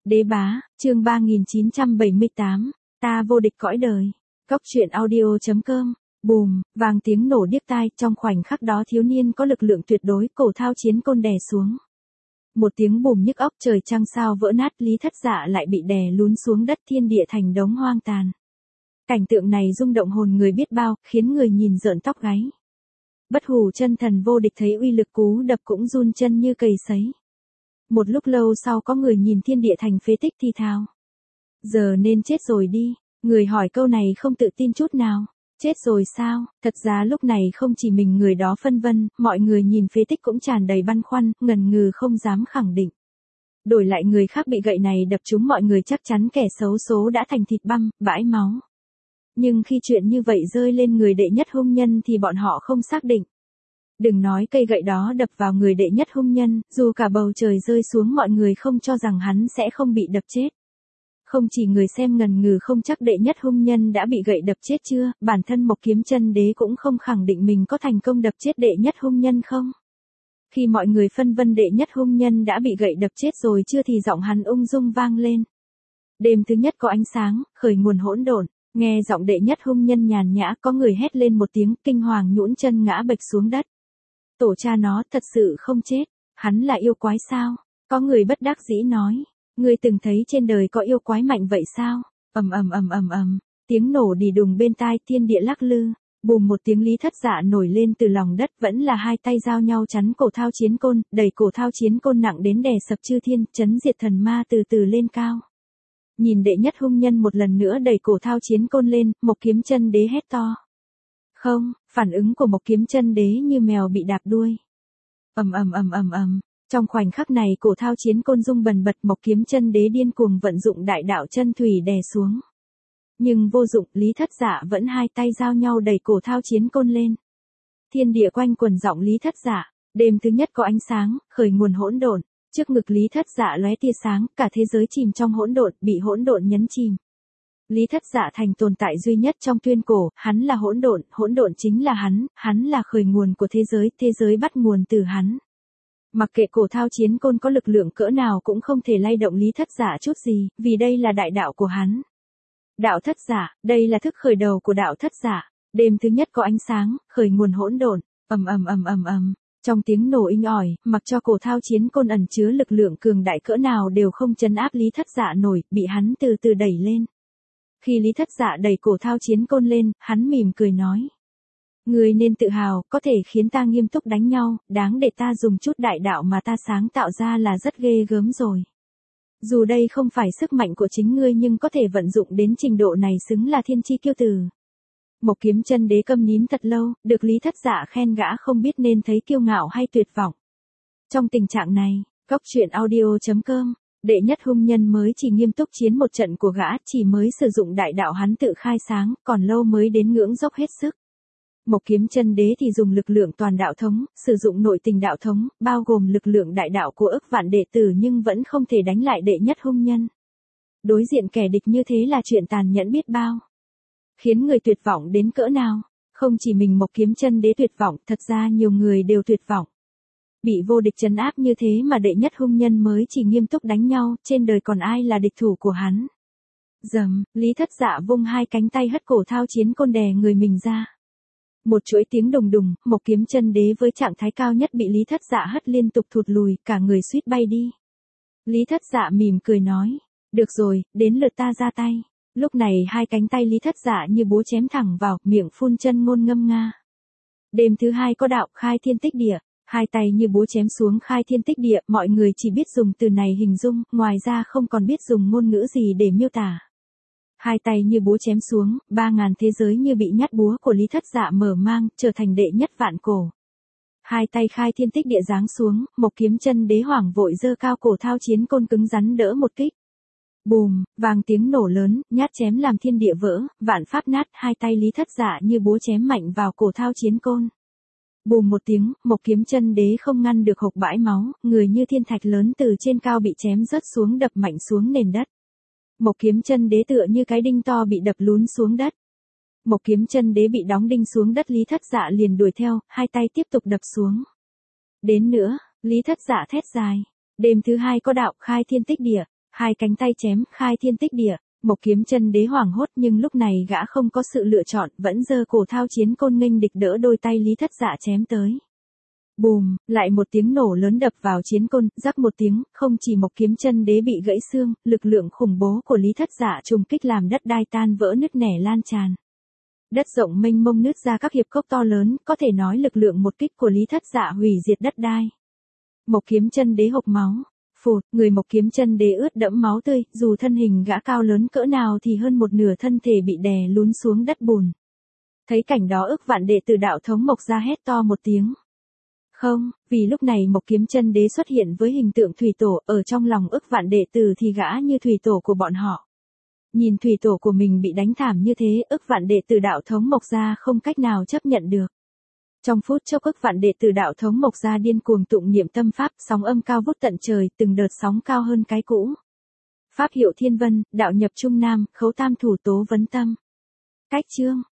Đế bá, chương 3978, ta vô địch cõi đời. Cốc truyện audio.com. Bùm, vang tiếng nổ điếc tai, trong khoảnh khắc đó thiếu niên có lực lượng tuyệt đối, cổ thao chiến côn đè xuống. Một tiếng bùm nhức óc, trời trăng sao vỡ nát, Lý Thất Dạ lại bị đè lún xuống đất, thiên địa thành đống hoang tàn. Cảnh tượng này rung động hồn người biết bao, khiến người nhìn rợn tóc gáy. Bất hủ chân thần vô địch thấy uy lực cú đập cũng run chân như cầy sấy. Một lúc lâu sau có người nhìn thiên địa thành phế tích thì thào. Giờ nên chết rồi đi, người hỏi câu này không tự tin chút nào. Chết rồi sao? Thật ra lúc này không chỉ mình người đó phân vân, mọi người nhìn phế tích cũng tràn đầy băn khoăn, ngần ngừ không dám khẳng định. Đổi lại người khác bị gậy này đập trúng mọi người chắc chắn kẻ xấu số đã thành thịt băm, bãi máu. Nhưng khi chuyện như vậy rơi lên người đệ nhất hung nhân thì bọn họ không xác định. Đừng nói cây gậy đó đập vào người đệ nhất hung nhân, dù cả bầu trời rơi xuống mọi người không cho rằng hắn sẽ không bị đập chết. Không chỉ người xem ngần ngừ không chắc đệ nhất hung nhân đã bị gậy đập chết chưa, bản thân Mộc Kiếm Chân Đế cũng không khẳng định mình có thành công đập chết đệ nhất hung nhân không. Khi mọi người phân vân đệ nhất hung nhân đã bị gậy đập chết rồi chưa thì giọng hắn ung dung vang lên. Đêm thứ nhất có ánh sáng, khởi nguồn hỗn độn. Nghe giọng đệ nhất hung nhân nhàn nhã, có người hét lên một tiếng, kinh hoàng nhũn chân ngã bệch xuống đất. Tổ cha nó thật sự không chết, hắn là yêu quái sao? Có người bất đắc dĩ nói, ngươi từng thấy trên đời có yêu quái mạnh vậy sao? Ầm ầm ầm ầm ầm, tiếng nổ đì đùng bên tai, thiên địa lắc lư. Bùm một tiếng, Lý Thất Dạ nổi lên từ lòng đất, vẫn là hai tay giao nhau chắn cổ thao chiến côn, đẩy cổ thao chiến côn nặng đến đè sập chư thiên, chấn diệt thần ma từ từ lên cao. Nhìn đệ nhất hung nhân một lần nữa đẩy cổ thao chiến côn lên, Mộc Kiếm Chân Đế hét to. Không, phản ứng của Mộc Kiếm Chân Đế như mèo bị đạp đuôi. Ầm ầm ầm ầm ầm, trong khoảnh khắc này cổ thao chiến côn rung bần bật, Mộc Kiếm Chân Đế điên cuồng vận dụng đại đạo chân thủy đè xuống. Nhưng vô dụng, Lý Thất Dạ vẫn hai tay giao nhau đẩy cổ thao chiến côn lên. Thiên địa quanh quần giọng Lý Thất Dạ, đêm thứ nhất có ánh sáng, khởi nguồn hỗn độn. Trước ngực Lý Thất Dạ lóe tia sáng, cả thế giới chìm trong hỗn độn, bị hỗn độn nhấn chìm. Lý Thất Dạ thành tồn tại duy nhất trong tuyên cổ, hắn là hỗn độn chính là hắn là khởi nguồn của thế giới bắt nguồn từ hắn. Mặc kệ cổ thao chiến côn có lực lượng cỡ nào cũng không thể lay động Lý Thất Dạ chút gì, vì đây là đại đạo của hắn. Đạo Thất Dạ, đây là thức khởi đầu của đạo Thất Dạ. Đêm thứ nhất có ánh sáng, khởi nguồn hỗn độn. Ầm ầm ầm ầm ầm. Trong tiếng nổ inh ỏi, mặc cho cổ thao chiến côn ẩn chứa lực lượng cường đại cỡ nào đều không trấn áp Lý Thất Dạ nổi, bị hắn từ từ đẩy lên. Khi Lý Thất Dạ đẩy cổ thao chiến côn lên, hắn mỉm cười nói. Ngươi nên tự hào, có thể khiến ta nghiêm túc đánh nhau, đáng để ta dùng chút đại đạo mà ta sáng tạo ra là rất ghê gớm rồi. Dù đây không phải sức mạnh của chính ngươi nhưng có thể vận dụng đến trình độ này xứng là thiên chi kiêu tử. Mộc Kiếm Chân Đế câm nín thật lâu, được Lý Thất Dạ khen gã không biết nên thấy kiêu ngạo hay tuyệt vọng. Trong tình trạng này, Cốc truyện audio.com, đệ nhất hung nhân mới chỉ nghiêm túc chiến một trận của gã, chỉ mới sử dụng đại đạo hắn tự khai sáng, còn lâu mới đến ngưỡng dốc hết sức. Mộc Kiếm Chân Đế thì dùng lực lượng toàn đạo thống, sử dụng nội tình đạo thống, bao gồm lực lượng đại đạo của ức vạn đệ tử nhưng vẫn không thể đánh lại đệ nhất hung nhân. Đối diện kẻ địch như thế là chuyện tàn nhẫn biết bao. Khiến người tuyệt vọng đến cỡ nào? Không chỉ mình Mộc Kiếm Chân Đế tuyệt vọng, thật ra nhiều người đều tuyệt vọng. Bị vô địch trấn áp như thế mà đệ nhất hung nhân mới chỉ nghiêm túc đánh nhau, trên đời còn ai là địch thủ của hắn? Dầm, Lý Thất Dạ vung hai cánh tay hất cổ thao chiến côn đè người mình ra. Một chuỗi tiếng đùng đùng, Mộc Kiếm Chân Đế với trạng thái cao nhất bị Lý Thất Dạ hất liên tục thụt lùi, cả người suýt bay đi. Lý Thất Dạ mỉm cười nói, được rồi, đến lượt ta ra tay. Lúc này hai cánh tay Lý Thất Dạ như búa chém thẳng vào, miệng phun chân ngôn ngâm nga. Đêm thứ hai có đạo khai thiên tích địa, hai tay như búa chém xuống khai thiên tích địa, mọi người chỉ biết dùng từ này hình dung, ngoài ra không còn biết dùng ngôn ngữ gì để miêu tả. Hai tay như búa chém xuống, 3000 thế giới như bị nhát búa của Lý Thất Dạ mở mang, trở thành đệ nhất vạn cổ. Hai tay khai thiên tích địa giáng xuống, Mộc Kiếm Chân Đế hoảng vội giơ cao cổ thao chiến côn cứng rắn đỡ một kích. Bùm, vang tiếng nổ lớn, nhát chém làm thiên địa vỡ, vạn pháp nát, hai tay Lý Thất Dạ như búa chém mạnh vào cổ thao chiến côn. Bùm một tiếng, Mộc Kiếm Chân Đế không ngăn được hộc bãi máu, người như thiên thạch lớn từ trên cao bị chém rớt xuống đập mạnh xuống nền đất. Mộc Kiếm Chân Đế tựa như cái đinh to bị đập lún xuống đất. Mộc Kiếm Chân Đế bị đóng đinh xuống đất, Lý Thất Dạ liền đuổi theo, hai tay tiếp tục đập xuống. Đến nữa, Lý Thất Dạ thét dài. Đêm thứ hai có đạo khai thiên tích địa. hai cánh tay chém khai thiên tích địa. Mộc Kiếm Chân Đế hoảng hốt nhưng lúc này gã không có sự lựa chọn, vẫn giơ cổ thao chiến côn nghênh địch đỡ đôi tay Lý Thất Dạ chém tới. Bùm, lại một tiếng nổ lớn đập vào chiến côn, rắc một tiếng, không chỉ Mộc Kiếm Chân Đế bị gãy xương, lực lượng khủng bố của Lý Thất Dạ trùng kích làm đất đai tan vỡ nứt nẻ lan tràn. Đất rộng mênh mông nứt ra các hiệp cốc to lớn, có thể nói lực lượng một kích của Lý Thất Dạ hủy diệt đất đai. Mộc Kiếm Chân Đế hộc máu. Phụt, người Mộc Kiếm Chân Đế ướt đẫm máu tươi, dù thân hình gã cao lớn cỡ nào thì hơn một nửa thân thể bị đè lún xuống đất bùn. Thấy cảnh đó ức vạn đệ tử đạo thống Mộc gia hét to một tiếng. Không, vì lúc này Mộc Kiếm Chân Đế xuất hiện với hình tượng thủy tổ, ở trong lòng ức vạn đệ tử thì gã như thủy tổ của bọn họ. Nhìn thủy tổ của mình bị đánh thảm như thế, ức vạn đệ tử đạo thống Mộc gia không cách nào chấp nhận được. Trong phút chốc ức vạn đệ tử đạo thống Mộc gia điên cuồng tụng niệm tâm pháp, sóng âm cao vút tận trời, từng đợt sóng cao hơn cái cũ. Pháp hiệu Thiên Vân, đạo nhập Trung Nam, khấu tam thủ tố vấn tâm. Cách chương